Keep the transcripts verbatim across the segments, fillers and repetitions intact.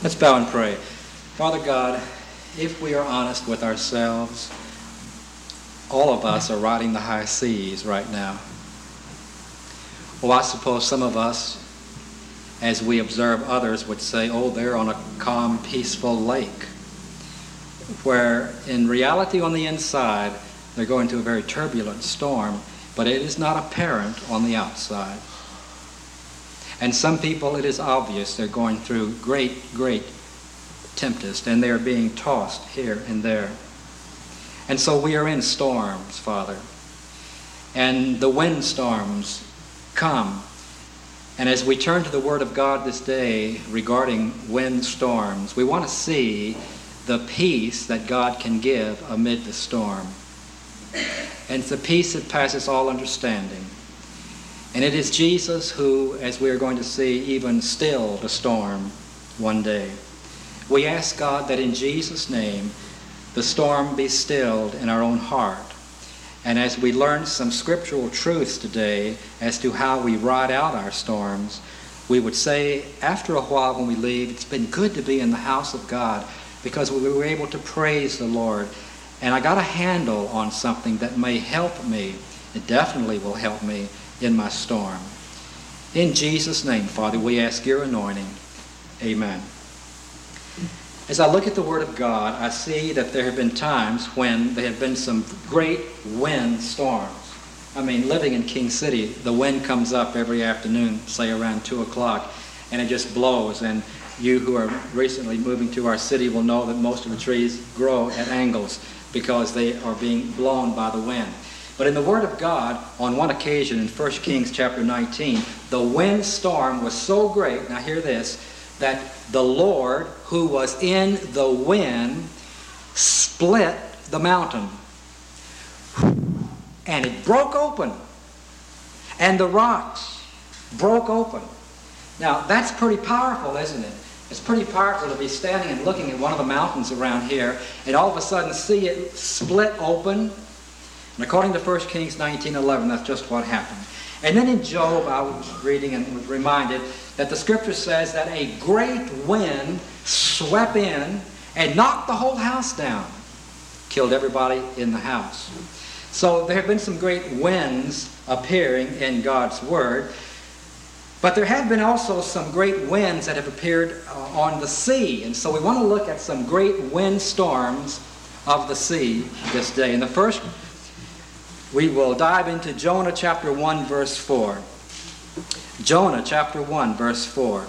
Let's bow and pray. Father God, if we are honest with ourselves, all of us are riding the high seas right now. Well, I suppose some of us, as we observe others, would say, oh, they're on a calm, peaceful lake, where in reality on the inside, they're going through a very turbulent storm, but it is not apparent on the outside. And some people, it is obvious they're going through great, great tempest, and they're being tossed here and there. And so we are in storms, Father. And the windstorms come. And as we turn to the Word of God this day regarding windstorms, we want to see the peace that God can give amid the storm. And it's the peace that passes all understanding. And it is Jesus who, as we are going to see, even stilled the storm one day. We ask God that in Jesus' name, the storm be stilled in our own heart. And as we learn some scriptural truths today as to how we ride out our storms, we would say after a while when we leave, it's been good to be in the house of God because we were able to praise the Lord. And I got a handle on something that may help me. It definitely will help me in my storm. In Jesus' name, Father, we ask your anointing. Amen. As I look at the Word of God, I see that there have been times when there have been some great wind storms. I mean, living in King City, the wind comes up every afternoon, say around two o'clock, and it just blows. And you who are recently moving to our city will know that most of the trees grow at angles because they are being blown by the wind. But in the Word of God, on one occasion in First Kings chapter nineteen, the windstorm was so great, now hear this, that the Lord, who was in the wind, split the mountain. And it broke open. And the rocks broke open. Now, that's pretty powerful, isn't it? It's pretty powerful to be standing and looking at one of the mountains around here and all of a sudden see it split open. And according to First Kings nineteen eleven, that's just what happened. And then in Job, I was reading and was reminded that the scripture says that a great wind swept in and knocked the whole house down, killed everybody in the house. So there have been some great winds appearing in God's Word, but there have been also some great winds that have appeared uh, on the sea. And so we want to look at some great wind storms of the sea this day. And the first, we will dive into Jonah chapter one, verse four. Jonah chapter one, verse four.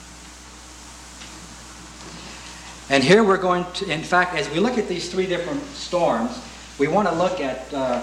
And here we're going to, in fact, as we look at these three different storms, we want to look at uh,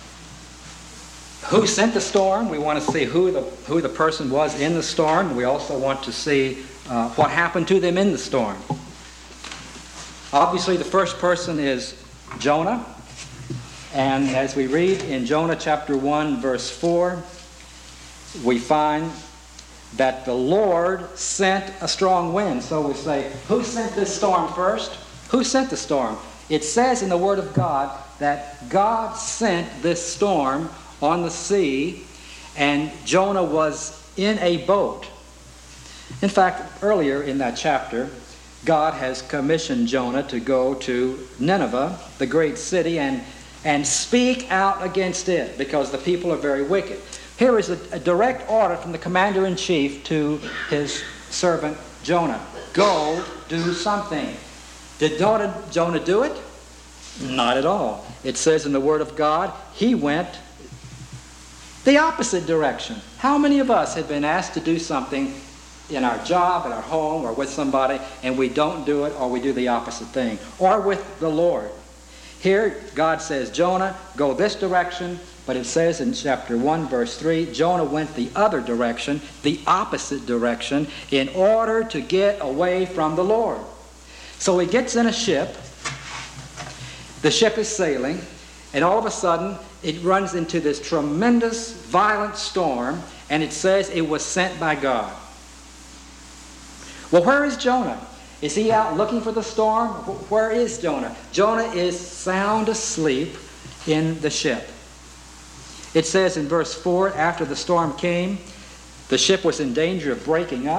who sent the storm. We want to see who the, who the person was in the storm. We also want to see uh, what happened to them in the storm. Obviously, the first person is Jonah. And as we read in Jonah chapter one, verse four, we find that the Lord sent a strong wind. So we say, who sent this storm first? Who sent the storm? It says in the Word of God that God sent this storm on the sea, and Jonah was in a boat. In fact, earlier in that chapter, God has commissioned Jonah to go to Nineveh, the great city, and, and speak out against it because the people are very wicked. Here is a, a direct order from the commander-in-chief to his servant Jonah. Go do something. Did Jonah, Jonah do it? Not at all. It says in the Word of God, he went the opposite direction. How many of us have been asked to do something in our job, at our home, or with somebody, and we don't do it, or we do the opposite thing? Or with the Lord. Here, God says, Jonah, go this direction. But it says in chapter one, verse three, Jonah went the other direction, the opposite direction, in order to get away from the Lord. So he gets in a ship. The ship is sailing, and all of a sudden, it runs into this tremendous, violent storm, and it says it was sent by God. Well, where is Jonah? Is he out looking for the storm? Where is Jonah? Jonah is sound asleep in the ship. It says in verse four, after the storm came, the ship was in danger of breaking up,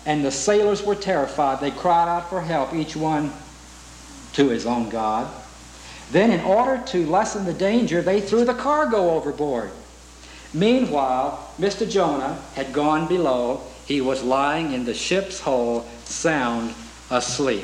and the sailors were terrified. They cried out for help, each one to his own god. Then, in order to lessen the danger, they threw the cargo overboard. Meanwhile, Mister Jonah had gone below. He was lying in the ship's hold, sound asleep.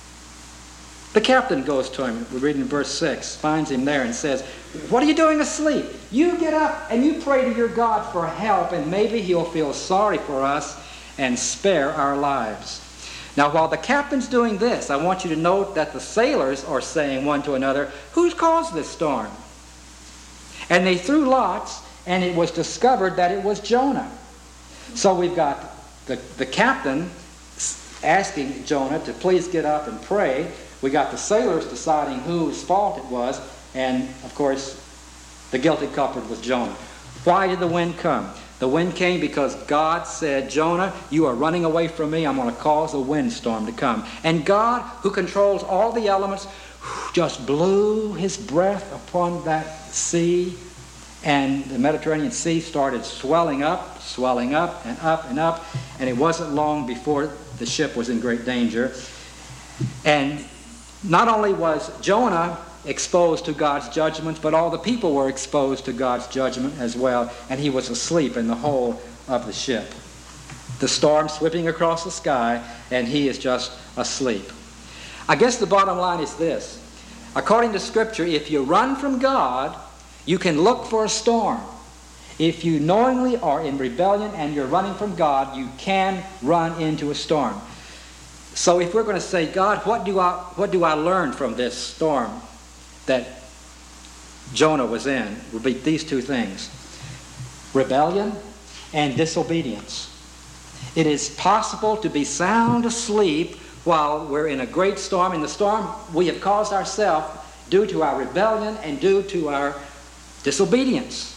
The captain goes to him, we read in verse six, finds him there and says, "What are you doing asleep? You get up and you pray to your God for help, and maybe he'll feel sorry for us and spare our lives." Now, while the captain's doing this, I want you to note that the sailors are saying one to another, "Who's caused this storm?" And they threw lots, and it was discovered that it was Jonah. So we've got the, the captain asking Jonah to please get up and pray. We got the sailors deciding whose fault it was, and of course, the guilty culprit was Jonah. Why did the wind come? The wind came because God said, "Jonah, you are running away from me. I'm going to cause a windstorm to come." And God, who controls all the elements, just blew his breath upon that sea, and the Mediterranean Sea started swelling up, swelling up, and up and up, and it wasn't long before the ship was in great danger. And not only was Jonah exposed to God's judgment, but all the people were exposed to God's judgment as well, and he was asleep in the hold of the ship. The storm sweeping across the sky, and he is just asleep. I guess the bottom line is this. According to Scripture, if you run from God, you can look for a storm. If you knowingly are in rebellion and you're running from God, you can run into a storm. So if we're going to say, "God, what do I, what do I learn from this storm that Jonah was in?" It would be these two things: rebellion and disobedience. It is possible to be sound asleep while we're in a great storm. In the storm we have caused ourselves due to our rebellion and due to our disobedience.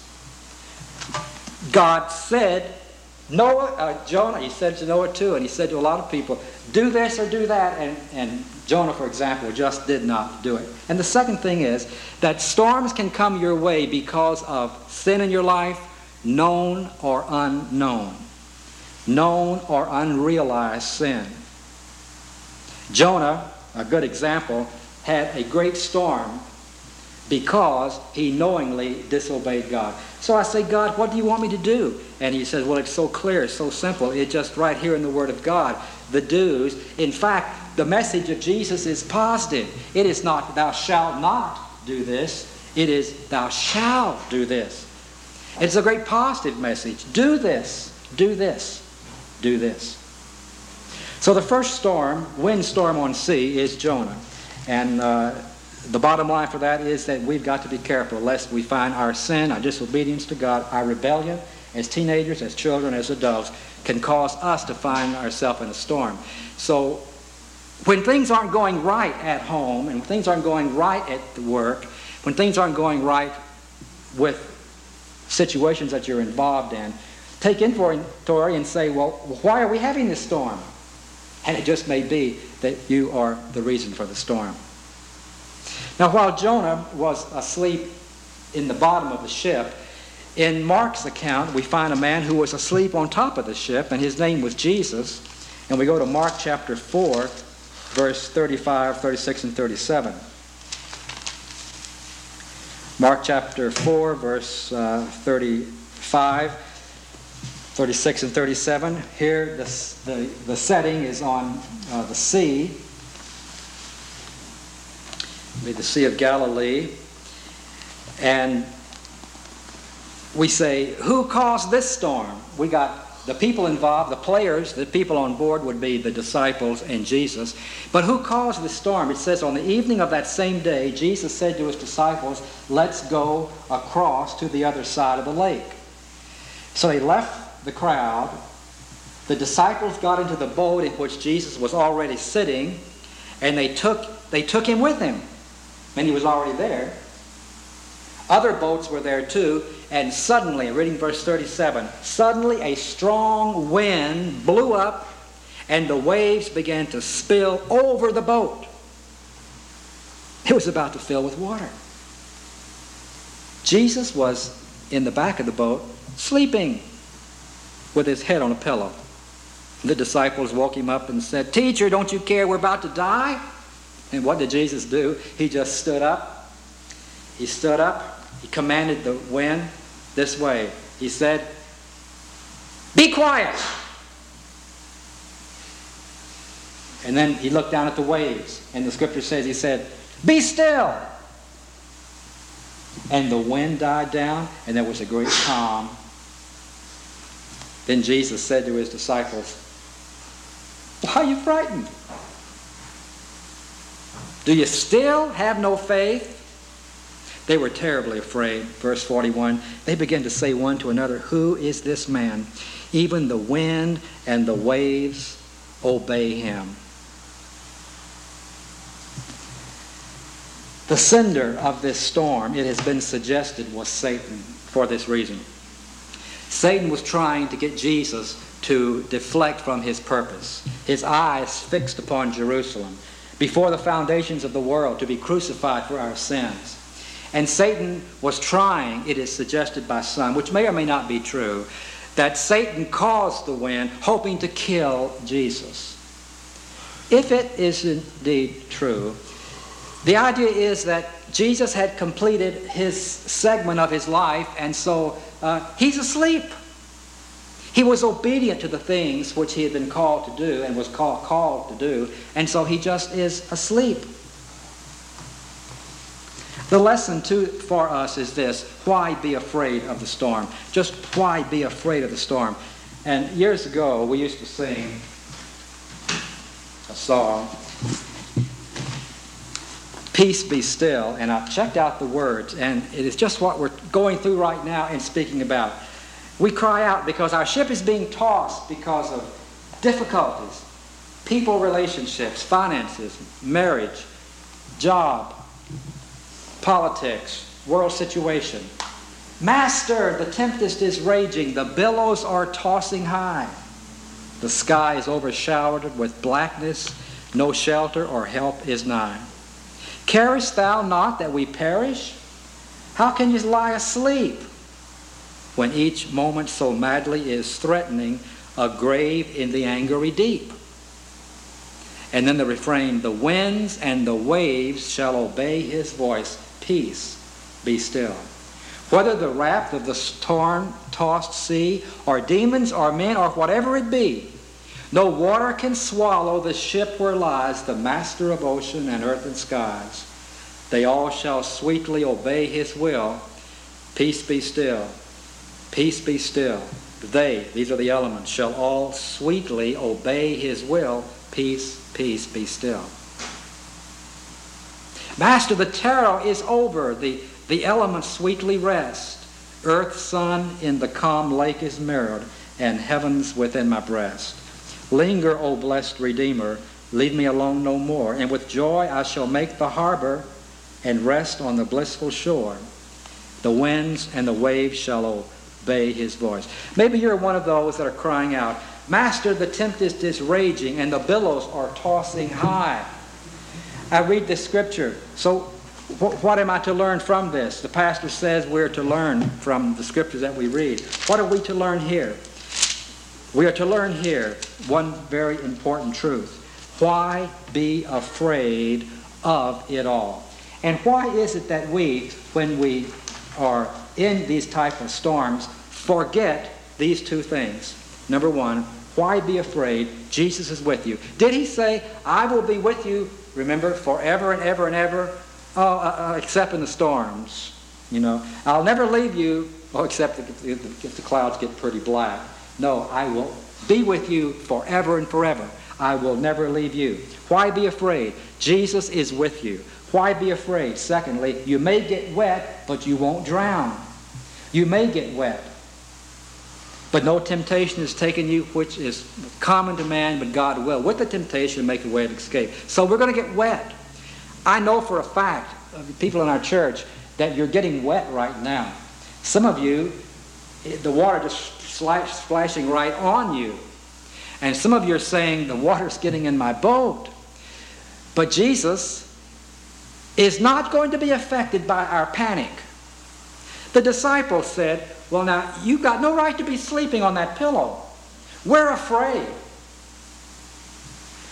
God said, Noah, uh, Jonah, he said to Noah too, and he said to a lot of people, "Do this or do that," and, and Jonah, for example, just did not do it. And the second thing is that storms can come your way because of sin in your life, known or unknown, known or unrealized sin. Jonah, a good example, had a great storm because he knowingly disobeyed God. So I say, "God, what do you want me to do?" And he says, "Well, it's so clear, it's so simple. It's just right here in the Word of God. The do's." In fact, the message of Jesus is positive. It is not, "Thou shalt not do this." It is, "Thou shalt do this." It's a great positive message. Do this, do this, do this. So the first storm, windstorm on sea, is Jonah. And uh, the bottom line for that is that we've got to be careful lest we find our sin, our disobedience to God, our rebellion as teenagers, as children, as adults, can cause us to find ourselves in a storm. So when things aren't going right at home, and when things aren't going right at the work, when things aren't going right with situations that you're involved in, take inventory and say, "Well, why are we having this storm?" And it just may be that you are the reason for the storm. Now, while Jonah was asleep in the bottom of the ship, in Mark's account, we find a man who was asleep on top of the ship, and his name was Jesus. And we go to Mark chapter four, verse thirty-five, thirty-six, and thirty-seven. Mark chapter four, verse uh, thirty-five, thirty-six, and thirty-seven. Here, the, the, the setting is on uh, the sea. Be the Sea of Galilee, and we say, "Who caused this storm?" We got the people involved, the players, the people on board would be the disciples and Jesus. But who caused the storm? It says, on the evening of that same day, Jesus said to his disciples, "Let's go across to the other side of the lake." So they left the crowd. The disciples got into the boat in which Jesus was already sitting, and they took they took him with him. And he was already there. Other boats were there too, and suddenly, reading verse thirty-seven, suddenly a strong wind blew up, and the waves began to spill over the boat. It was about to fill with water. Jesus was in the back of the boat, sleeping with his head on a pillow. The disciples woke him up and said, "Teacher, don't you care we're about to die?" And what did Jesus do? He just stood up. He stood up. He commanded the wind this way. He said, "Be quiet." And then he looked down at the waves. And the scripture says, he said, "Be still." And the wind died down, and there was a great calm. Then Jesus said to his disciples, "Why are you frightened? Do you still have no faith?" They were terribly afraid. Verse forty-one, they began to say one to another, "Who is this man? Even the wind and the waves obey him." The sender of this storm, it has been suggested, was Satan for this reason. Satan was trying to get Jesus to deflect from his purpose, his eyes fixed upon Jerusalem, before the foundations of the world, to be crucified for our sins. And Satan was trying, it is suggested by some, which may or may not be true, that Satan caused the wind, hoping to kill Jesus. If it is indeed true, the idea is that Jesus had completed his segment of his life, and so uh, he's asleep. He was obedient to the things which he had been called to do and was call, called to do, and so he just is asleep. The lesson too for us is this: why be afraid of the storm? Just why be afraid of the storm? And years ago we used to sing a song, "Peace Be Still," and I checked out the words, and it is just what we're going through right now and speaking about. We cry out because our ship is being tossed because of difficulties, people relationships, finances, marriage, job, politics, world situation. "Master, the tempest is raging, the billows are tossing high. The sky is overshadowed with blackness, no shelter or help is nigh. Carest thou not that we perish? How can you lie asleep when each moment so madly is threatening a grave in the angry deep?" And then the refrain, "The winds and the waves shall obey his voice. Peace be still." Whether the wrath of the storm-tossed sea, or demons, or men, or whatever it be, no water can swallow the ship where lies the master of ocean and earth and skies. They all shall sweetly obey his will. Peace be still. Peace be still. They, these are the elements, shall all sweetly obey his will. Peace, peace be still. Master, the terror is over. The, the elements sweetly rest. Earth, sun in the calm lake is mirrored, and heavens within my breast. Linger, O blessed Redeemer, leave me alone no more, and with joy I shall make the harbor and rest on the blissful shore. The winds and the waves shall obey his voice. Maybe you're one of those that are crying out, "Master, the tempest is raging and the billows are tossing high." I read this scripture. So wh- what am I to learn from this? The pastor says we're to learn from the scriptures that we read. What are we to learn here? We are to learn here one very important truth. Why be afraid of it all? And why is it that we, when we are in these type of storms, forget these two things? Number one, why be afraid? Jesus is with you. Did he say, "I will be with you," remember, forever and ever and ever, oh, uh, uh, except in the storms? You know, "I'll never leave you," oh, except if, if, if the clouds get pretty black. No, "I will be with you forever and forever. I will never leave you." Why be afraid? Jesus is with you. Why be afraid? Secondly, you may get wet, but you won't drown. You may get wet, but no temptation is taken you which is common to man, but God will, with the temptation, make a way of escape. So we're going to get wet. I know for a fact, uh, people in our church, that you're getting wet right now. Some of you, the water just splash, splashing right on you. And some of you are saying, "The water's getting in my boat." But Jesus is not going to be affected by our panic. The disciples said, "Well, now, you've got no right to be sleeping on that pillow. We're afraid."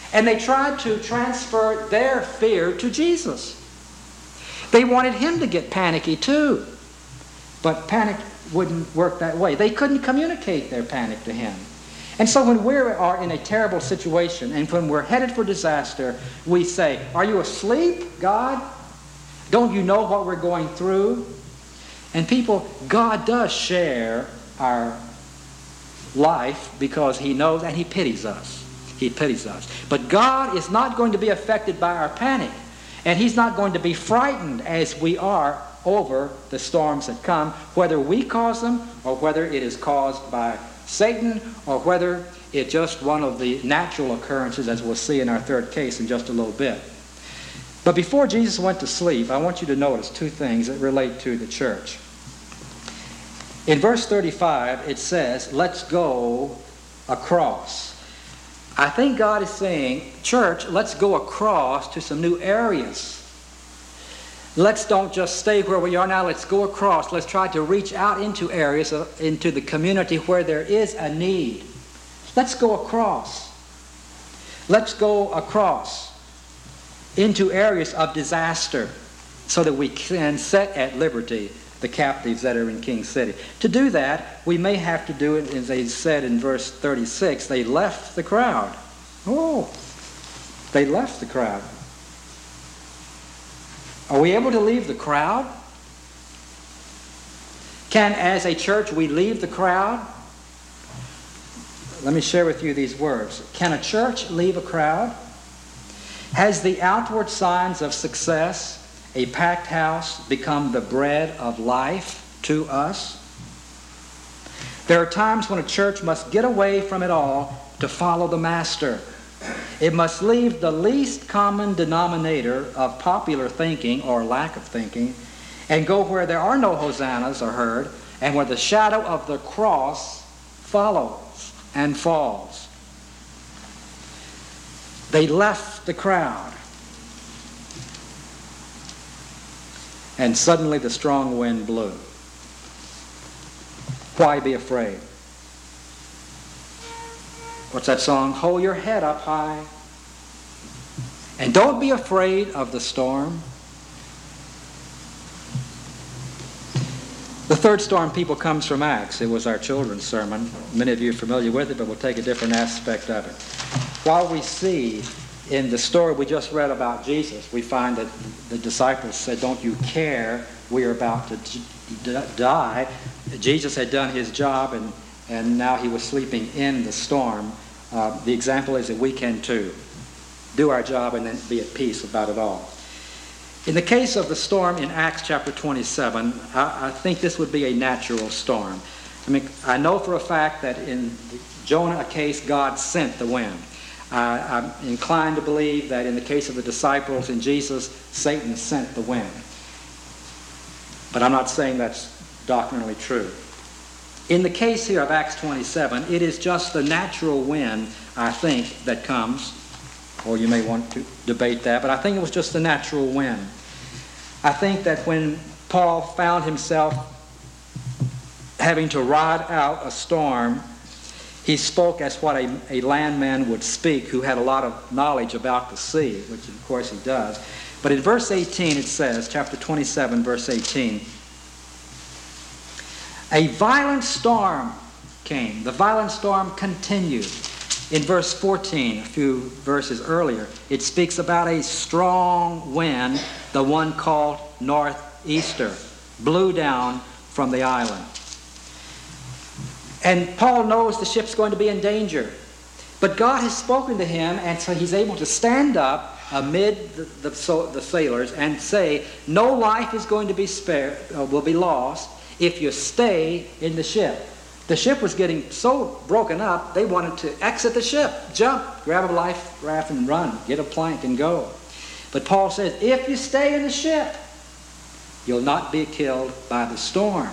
And they tried to transfer their fear to Jesus. They wanted him to get panicky too. But panic wouldn't work that way. They couldn't communicate their panic to him. And so when we are in a terrible situation and when we're headed for disaster, we say, "Are you asleep, God? Don't you know what we're going through?" And people, God does share our life because he knows and he pities us. He pities us. But God is not going to be affected by our panic. And he's not going to be frightened as we are over the storms that come, whether we cause them or whether it is caused by Satan or whether it's just one of the natural occurrences, as we'll see in our third case in just a little bit. But before Jesus went to sleep, I want you to notice two things that relate to the church. In verse thirty-five, it says, "Let's go across." I think God is saying, church, let's go across to some new areas. Let's don't just stay where we are now. Let's go across. Let's try to reach out into areas, uh, into the community where there is a need. Let's go across. Let's go across into areas of disaster so that we can set at liberty the captives that are in King City. To do that, we may have to do it, as they said in verse thirty-six, they left the crowd. Oh, they left the crowd. Are we able to leave the crowd? Can, as a church, we leave the crowd? Let me share with you these words. Can a church leave a crowd? Has the outward signs of success, a packed house, become the bread of life to us? There are times when a church must get away from it all to follow the Master. It must leave the least common denominator of popular thinking or lack of thinking and go where there are no hosannas are heard and where the shadow of the cross follows and falls. They left the crowd. And suddenly the strong wind blew. Why be afraid? What's that song? Hold your head up high. And don't be afraid of the storm. The third storm, people, comes from Acts. It was our children's sermon. Many of you are familiar with it, but we'll take a different aspect of it. While we see in the story we just read about Jesus, we find that the disciples said, "Don't you care? We are about to d- die." Jesus had done his job, and, and now he was sleeping in the storm. Uh, the example is that we can too. Do our job and then be at peace about it all. In the case of the storm in Acts chapter twenty-seven, I, I think this would be a natural storm. I mean, I know for a fact that in the Jonah case, God sent the wind. Uh, I'm inclined to believe that in the case of the disciples and Jesus, Satan sent the wind. But I'm not saying that's doctrinally true. In the case here of Acts twenty-seven, it is just the natural wind, I think, that comes. Or you may want to debate that, but I think it was just the natural wind. I think that when Paul found himself having to ride out a storm, he spoke as what a, a landman would speak who had a lot of knowledge about the sea, which of course he does. But in verse eighteen it says, chapter twenty-seven, verse eighteen, a violent storm came. The violent storm continued. In verse fourteen, a few verses earlier, it speaks about a strong wind, the one called northeaster, blew down from the island. And Paul knows the ship's going to be in danger. But God has spoken to him, and so he's able to stand up amid the, the, so, the sailors and say, no life is going to be spared, uh, will be lost if you stay in the ship. The ship was getting so broken up, they wanted to exit the ship, jump, grab a life raft and run, get a plank and go. But Paul says, if you stay in the ship, you'll not be killed by the storm.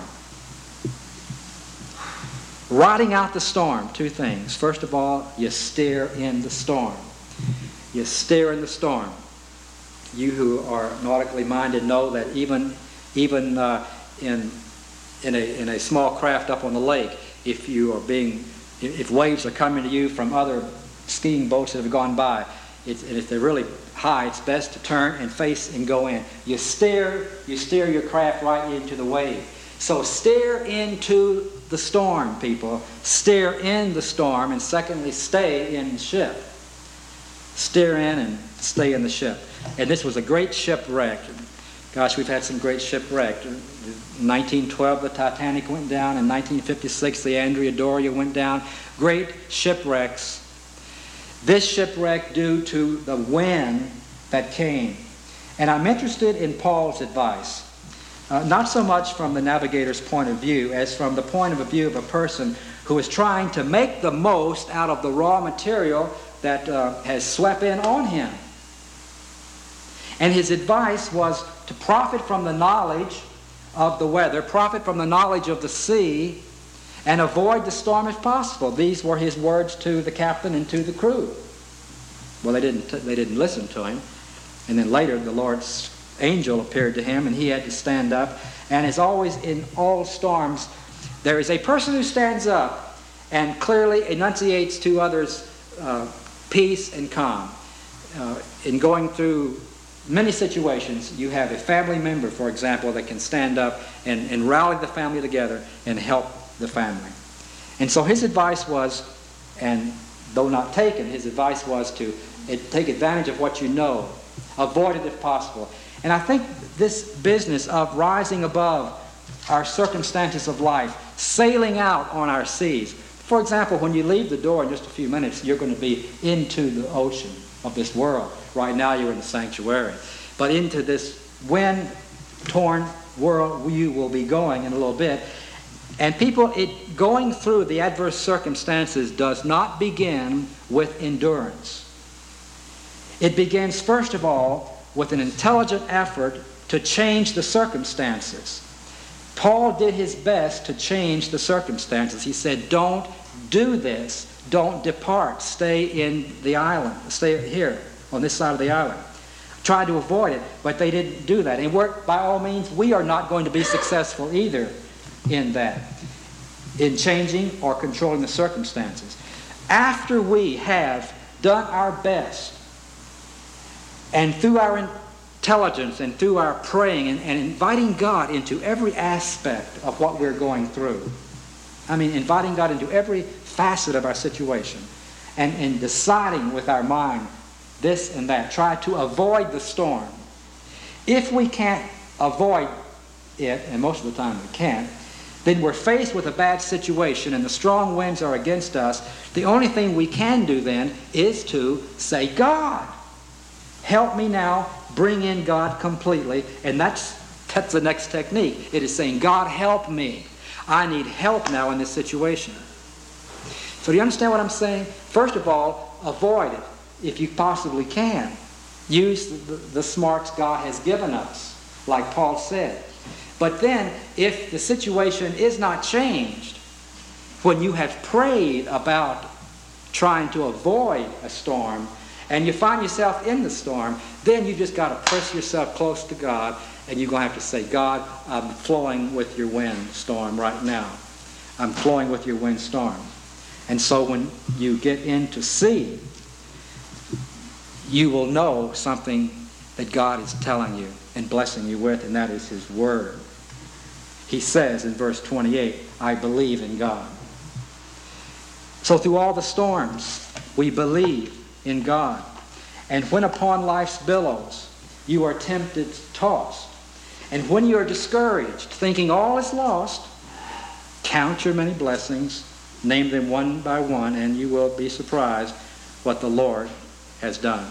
Riding out the storm, two things. First of all, you steer in the storm. You steer in the storm. You who are nautically minded know that even, even uh, in, in, a, in a small craft up on the lake, if you are being, if waves are coming to you from other skiing boats that have gone by, it's, and if they're really high, it's best to turn and face and go in. You steer, you steer your craft right into the wave. So steer into the storm, people. Steer in the storm, and secondly, stay in the ship. Steer in and stay in the ship. And this was a great shipwreck. Gosh, we've had some great shipwrecks. In nineteen twelve, the Titanic went down. In nineteen fifty-six, the Andrea Doria went down. Great shipwrecks. This shipwreck due to the wind that came. And I'm interested in Paul's advice. Uh, not so much from the navigator's point of view as from the point of view of a person who is trying to make the most out of the raw material that uh, has swept in on him. And his advice was to profit from the knowledge of the weather, profit from the knowledge of the sea, and avoid the storm if possible. These were his words to the captain and to the crew. Well, they didn't, they didn't listen to him. And then later the Lord's angel appeared to him and he had to stand up. And as always in all storms, there is a person who stands up and clearly enunciates to others uh, peace and calm. Uh, in going through many situations, you have a family member, for example, that can stand up and, and rally the family together and help the family. And so his advice was, and though not taken, his advice was to it, take advantage of what you know, avoid it if possible. And I think this business of rising above our circumstances of life, sailing out on our seas. For example, when you leave the door in just a few minutes, you're going to be into the ocean of this world. Right now you're in the sanctuary. But into this wind-torn world you will be going in a little bit. And people, it going through the adverse circumstances does not begin with endurance. It begins, first of all, with an intelligent effort to change the circumstances. Paul did his best to change the circumstances. He said, don't do this. Don't depart. Stay in the island. Stay here on this side of the island. Tried to avoid it, but they didn't do that. And we're, by all means, we are not going to be successful either in that, in changing or controlling the circumstances. After we have done our best, and through our intelligence and through our praying and, and inviting God into every aspect of what we're going through, I mean, inviting God into every facet of our situation, and, and deciding with our mind this and that, try to avoid the storm. If we can't avoid it, and most of the time we can't, then we're faced with a bad situation and the strong winds are against us. The only thing we can do then is to say, God, help me now, bring in God completely. And that's, that's the next technique. It is saying, God, help me. I need help now in this situation. So do you understand what I'm saying? First of all, avoid it if you possibly can. Use the, the, the smarts God has given us, like Paul said. But then, if the situation is not changed, when you have prayed about trying to avoid a storm, and you find yourself in the storm, then you just got to press yourself close to God, and you're going to have to say, God, I'm flowing with your wind storm right now. I'm flowing with your wind storm. And so when you get into sea, you will know something that God is telling you and blessing you with, and that is His Word. He says in verse twenty-eight, I believe in God. So through all the storms, we believe in God. And when upon life's billows you are tempted, tossed, and when you are discouraged, thinking all is lost, count your many blessings, name them one by one, and you will be surprised what the Lord has done.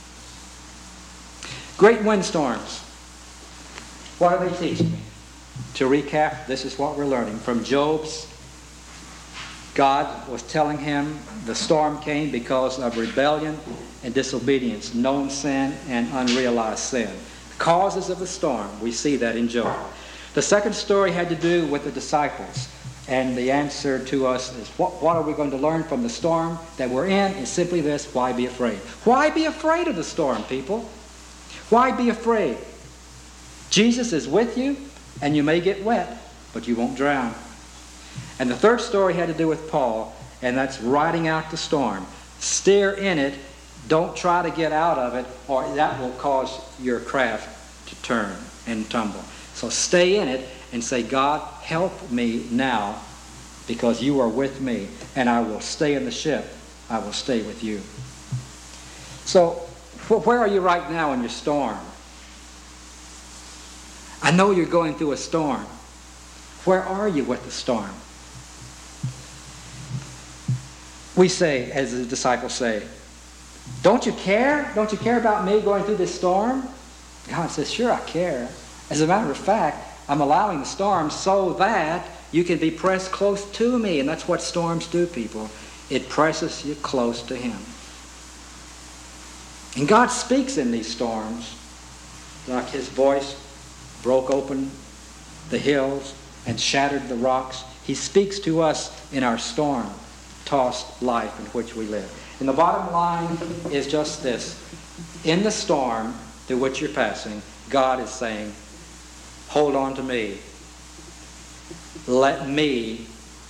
Great windstorms. What do they teach me? To recap, this is what we're learning. From Job's, God was telling him the storm came because of rebellion and disobedience, known sin and unrealized sin. Causes of the storm, we see that in Job. The second story had to do with the disciples. And the answer to us is, what, what are we going to learn from the storm that we're in? Is simply this, why be afraid? Why be afraid of the storm, people? Why be afraid? Jesus is with you, and you may get wet, but you won't drown. And the third story had to do with Paul, and that's riding out the storm. Steer in it, Don't try to get out of it, or that will cause your craft to turn and tumble. So stay in it and say, God, help me now, because you are with me, and I will stay in the ship. I will stay with you. So, where are you right now in your storm? I know you're going through a storm. Where are you with the storm? We say, as the disciples say, don't you care? Don't you care about me going through this storm? God says, sure, I care. As a matter of fact, I'm allowing the storm so that you can be pressed close to me. And that's what storms do, people. It presses you close to Him. And God speaks in these storms. Like His voice broke open the hills and shattered the rocks. He speaks to us in our storm-tossed life in which we live. And the bottom line is just this. In the storm through which you're passing, God is saying, hold on to me. Let me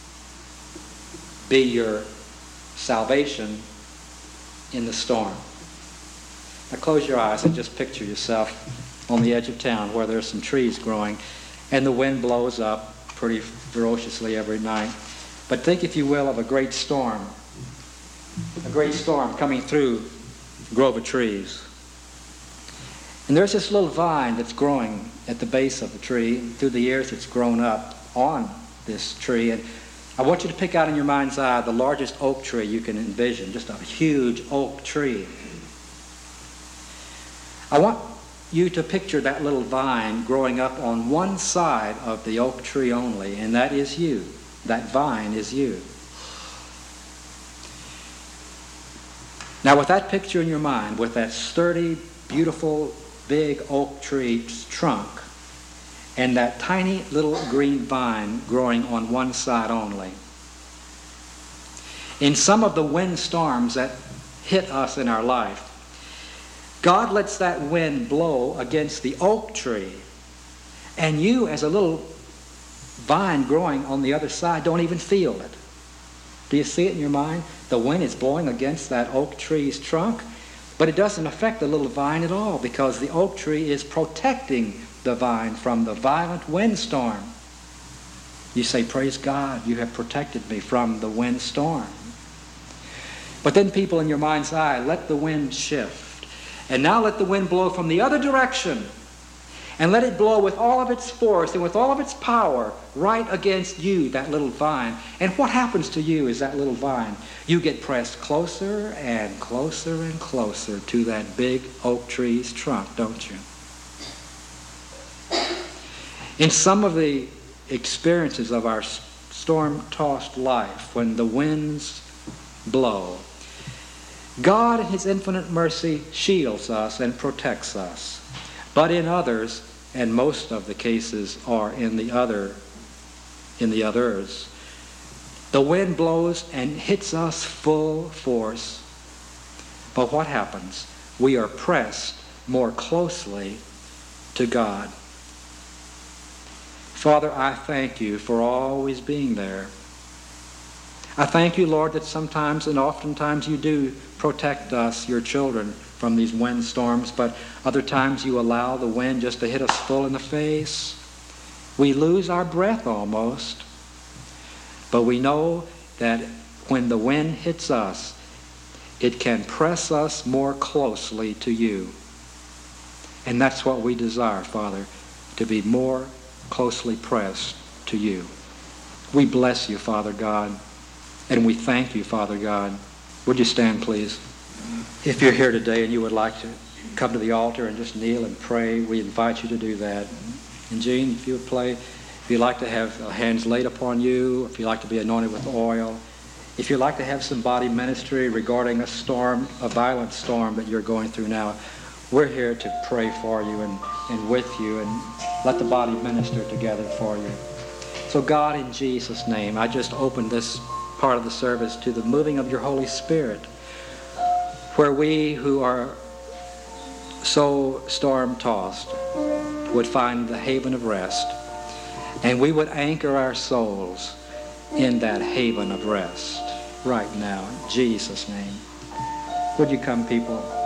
be your salvation in the storm. Now close your eyes and just picture yourself on the edge of town where there's some trees growing and the wind blows up pretty ferociously every night. But think, if you will, of a great storm. A great storm coming through a grove of trees. And there's this little vine that's growing at the base of the tree. Through the years it's grown up on this tree. And I want you to pick out in your mind's eye the largest oak tree you can envision. Just a huge oak tree. I want you to picture that little vine growing up on one side of the oak tree only, and that is you. That vine is you. Now with that picture in your mind, with that sturdy, beautiful, big oak tree's trunk, and that tiny little green vine growing on one side only, in some of the wind storms that hit us in our life, God lets that wind blow against the oak tree, and you, as a little vine growing on the other side, don't even feel it. Do you see it in your mind? The wind is blowing against that oak tree's trunk, but it doesn't affect the little vine at all, because the oak tree is protecting the vine from the violent windstorm. You say, praise God, you have protected me from the windstorm. But then, people, in your mind's eye, let the wind shift. And now let the wind blow from the other direction. And let it blow with all of its force and with all of its power right against you, that little vine. And what happens to you is that little vine, you get pressed closer and closer and closer to that big oak tree's trunk, don't you? In some of the experiences of our storm-tossed life, when the winds blow, God in His infinite mercy shields us and protects us. But in others, and most of the cases are in the other, in the others, the wind blows and hits us full force. But what happens? We are pressed more closely to God. Father, I thank you for always being there. I thank you, Lord, that sometimes and oftentimes you do protect us, your children, from these wind storms, but other times you allow the wind just to hit us full in the face. We lose our breath almost, but we know that when the wind hits us, it can press us more closely to you. And that's what we desire, Father, to be more closely pressed to you. We bless you, Father God, and we thank you, Father God. Would you stand, please? If you're here today and you would like to come to the altar and just kneel and pray, we invite you to do that. And Gene, if you would play, if you'd like to have hands laid upon you, if you'd like to be anointed with oil, if you'd like to have some body ministry regarding a storm, a violent storm that you're going through now, we're here to pray for you and, and with you and let the body minister together for you. So God, in Jesus' name, I just open this part of the service to the moving of your Holy Spirit, where we who are so storm-tossed would find the haven of rest, and we would anchor our souls in that haven of rest right now, in Jesus' name. Would you come, people?